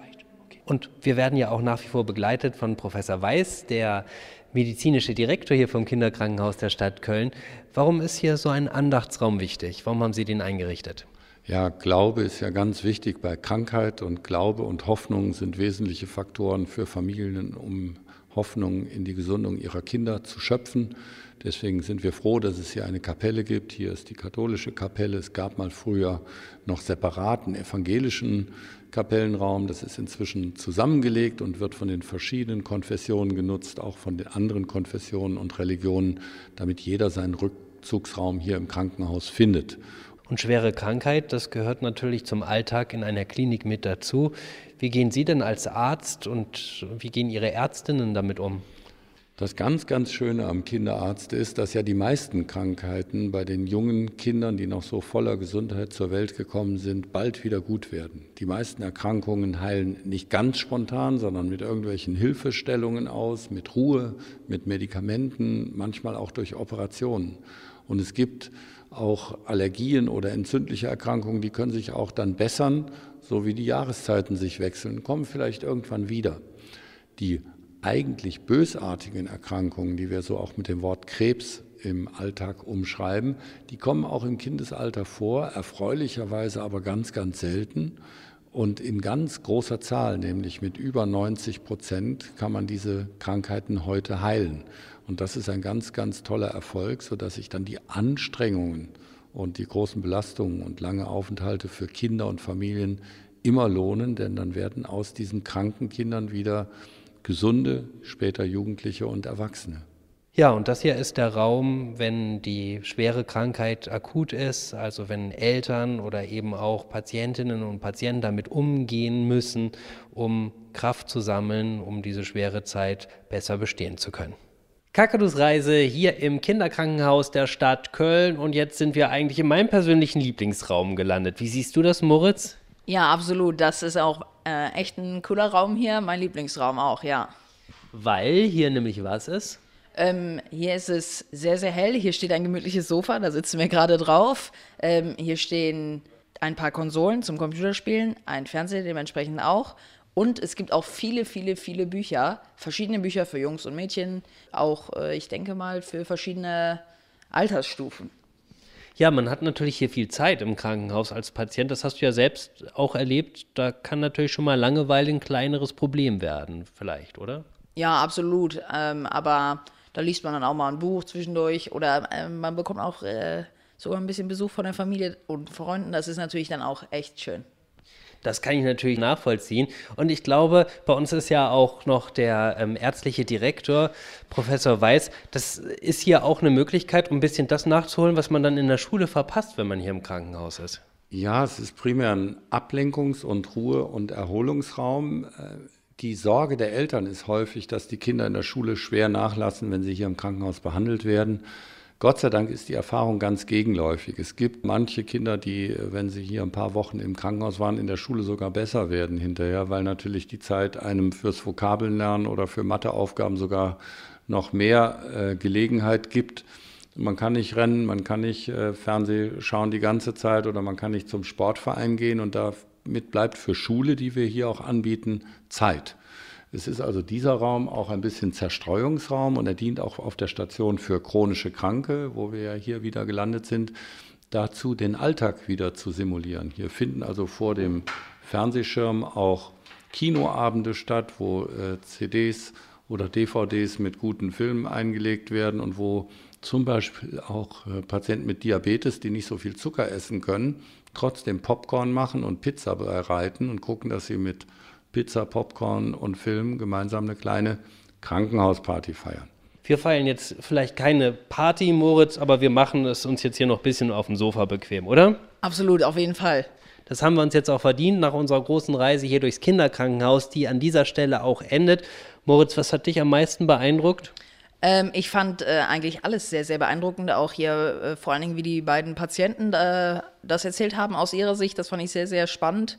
Und wir werden ja auch nach wie vor begleitet von Professor Weiß, der medizinische Direktor hier vom Kinderkrankenhaus der Stadt Köln. Warum ist hier so ein Andachtsraum wichtig? Warum haben Sie den eingerichtet? Ja, Glaube ist ja ganz wichtig bei Krankheit, und Glaube und Hoffnung sind wesentliche Faktoren für Familien, um Hoffnung in die Gesundung ihrer Kinder zu schöpfen. Deswegen sind wir froh, dass es hier eine Kapelle gibt. Hier ist die katholische Kapelle. Es gab mal früher noch separaten evangelischen Kapellenraum. Das ist inzwischen zusammengelegt und wird von den verschiedenen Konfessionen genutzt, auch von den anderen Konfessionen und Religionen, damit jeder seinen Rückzugsraum hier im Krankenhaus findet. Und schwere Krankheit, das gehört natürlich zum Alltag in einer Klinik mit dazu. Wie gehen Sie denn als Arzt und wie gehen Ihre Ärztinnen damit um? Das ganz, ganz Schöne am Kinderarzt ist, dass ja die meisten Krankheiten bei den jungen Kindern, die noch so voller Gesundheit zur Welt gekommen sind, bald wieder gut werden. Die meisten Erkrankungen heilen nicht ganz spontan, sondern mit irgendwelchen Hilfestellungen aus, mit Ruhe, mit Medikamenten, manchmal auch durch Operationen. Und es gibt auch Allergien oder entzündliche Erkrankungen, die können sich auch dann bessern, so wie die Jahreszeiten sich wechseln, kommen vielleicht irgendwann wieder. Die eigentlich bösartigen Erkrankungen, die wir so auch mit dem Wort Krebs im Alltag umschreiben, die kommen auch im Kindesalter vor, erfreulicherweise aber ganz, ganz selten. Und in ganz großer Zahl, nämlich mit über neunzig Prozent, kann man diese Krankheiten heute heilen. Und das ist ein ganz, ganz toller Erfolg, sodass sich dann die Anstrengungen und die großen Belastungen und lange Aufenthalte für Kinder und Familien immer lohnen, denn dann werden aus diesen kranken Kindern wieder gesunde, später Jugendliche und Erwachsene. Ja, und das hier ist der Raum, wenn die schwere Krankheit akut ist, also wenn Eltern oder eben auch Patientinnen und Patienten damit umgehen müssen, um Kraft zu sammeln, um diese schwere Zeit besser bestehen zu können. Kakadus Reise hier im Kinderkrankenhaus der Stadt Köln, und jetzt sind wir eigentlich in meinem persönlichen Lieblingsraum gelandet. Wie siehst du das, Moritz? Ja, absolut. Das ist auch äh, echt ein cooler Raum hier. Mein Lieblingsraum auch, ja. Weil hier nämlich was ist? Ähm, hier ist es sehr, sehr hell. Hier steht ein gemütliches Sofa, da sitzen wir gerade drauf. Ähm, hier stehen ein paar Konsolen zum Computerspielen, ein Fernseher dementsprechend auch. Und es gibt auch viele, viele, viele Bücher, verschiedene Bücher für Jungs und Mädchen, auch, äh, ich denke mal, für verschiedene Altersstufen. Ja, man hat natürlich hier viel Zeit im Krankenhaus als Patient. Das hast du ja selbst auch erlebt. Da kann natürlich schon mal Langeweile ein kleineres Problem werden, vielleicht, oder? Ja, absolut. Ähm, aber da liest man dann auch mal ein Buch zwischendurch oder äh, man bekommt auch äh, sogar ein bisschen Besuch von der Familie und Freunden. Das ist natürlich dann auch echt schön. Das kann ich natürlich nachvollziehen. Und ich glaube, bei uns ist ja auch noch der ähm, ärztliche Direktor, Professor Weiß. Das ist hier auch eine Möglichkeit, um ein bisschen das nachzuholen, was man dann in der Schule verpasst, wenn man hier im Krankenhaus ist. Ja, es ist primär ein Ablenkungs- und Ruhe- und Erholungsraum. Die Sorge der Eltern ist häufig, dass die Kinder in der Schule schwer nachlassen, wenn sie hier im Krankenhaus behandelt werden. Gott sei Dank ist die Erfahrung ganz gegenläufig. Es gibt manche Kinder, die, wenn sie hier ein paar Wochen im Krankenhaus waren, in der Schule sogar besser werden hinterher, weil natürlich die Zeit einem fürs Vokabellernen oder für Matheaufgaben sogar noch mehr äh, Gelegenheit gibt. Man kann nicht rennen, man kann nicht äh, Fernseh schauen die ganze Zeit oder man kann nicht zum Sportverein gehen, und damit bleibt für Schule, die wir hier auch anbieten, Zeit. Es ist also dieser Raum auch ein bisschen Zerstreuungsraum, und er dient auch auf der Station für chronische Kranke, wo wir ja hier wieder gelandet sind, dazu den Alltag wieder zu simulieren. Hier finden also vor dem Fernsehschirm auch Kinoabende statt, wo äh, C Ds oder D V Ds mit guten Filmen eingelegt werden und wo zum Beispiel auch äh, Patienten mit Diabetes, die nicht so viel Zucker essen können, trotzdem Popcorn machen und Pizza bereiten und gucken, dass sie mit Pizza, Popcorn und Film gemeinsam eine kleine Krankenhausparty feiern. Wir feiern jetzt vielleicht keine Party, Moritz, aber wir machen es uns jetzt hier noch ein bisschen auf dem Sofa bequem, oder? Absolut, auf jeden Fall. Das haben wir uns jetzt auch verdient nach unserer großen Reise hier durchs Kinderkrankenhaus, die an dieser Stelle auch endet. Moritz, was hat dich am meisten beeindruckt? Ähm, ich fand äh, eigentlich alles sehr, sehr beeindruckend. Auch hier äh, vor allen Dingen, wie die beiden Patienten äh, das erzählt haben aus ihrer Sicht. Das fand ich sehr, sehr spannend.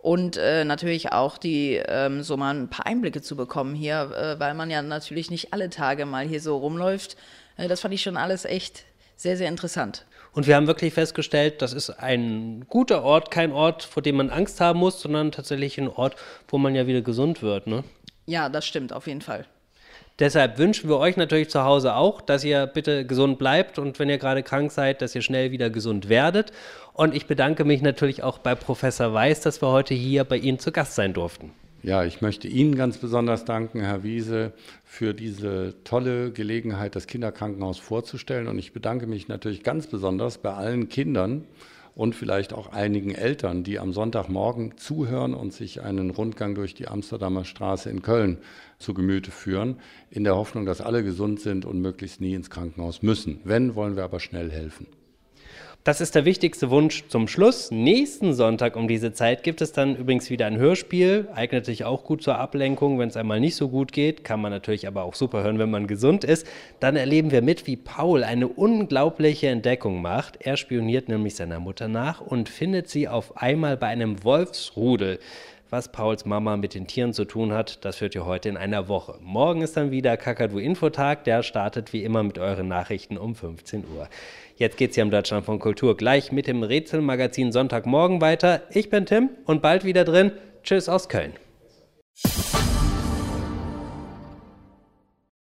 Und äh, natürlich auch die, ähm, so mal ein paar Einblicke zu bekommen hier, äh, weil man ja natürlich nicht alle Tage mal hier so rumläuft. Äh, das fand ich schon alles echt sehr, sehr interessant. Und wir haben wirklich festgestellt, das ist ein guter Ort, kein Ort, vor dem man Angst haben muss, sondern tatsächlich ein Ort, wo man ja wieder gesund wird, ne? Ja, das stimmt, auf jeden Fall. Deshalb wünschen wir euch natürlich zu Hause auch, dass ihr bitte gesund bleibt und wenn ihr gerade krank seid, dass ihr schnell wieder gesund werdet. Und ich bedanke mich natürlich auch bei Professor Weiß, dass wir heute hier bei Ihnen zu Gast sein durften. Ja, ich möchte Ihnen ganz besonders danken, Herr Wiese, für diese tolle Gelegenheit, das Kinderkrankenhaus vorzustellen. Und ich bedanke mich natürlich ganz besonders bei allen Kindern und vielleicht auch einigen Eltern, die am Sonntagmorgen zuhören und sich einen Rundgang durch die Amsterdamer Straße in Köln zu Gemüte führen, in der Hoffnung, dass alle gesund sind und möglichst nie ins Krankenhaus müssen. Wenn, wollen wir aber schnell helfen. Das ist der wichtigste Wunsch zum Schluss. Nächsten Sonntag um diese Zeit gibt es dann übrigens wieder ein Hörspiel. Eignet sich auch gut zur Ablenkung, wenn es einmal nicht so gut geht. Kann man natürlich aber auch super hören, wenn man gesund ist. Dann erleben wir mit, wie Paul eine unglaubliche Entdeckung macht. Er spioniert nämlich seiner Mutter nach und findet sie auf einmal bei einem Wolfsrudel. Was Pauls Mama mit den Tieren zu tun hat, das hört ihr heute in einer Woche. Morgen ist dann wieder Kakadu-Infotag. Der startet wie immer mit euren Nachrichten um fünfzehn Uhr. Jetzt geht's hier im Deutschlandfunk Kultur gleich mit dem Rätselmagazin Sonntagmorgen weiter. Ich bin Tim und bald wieder drin. Tschüss aus Köln.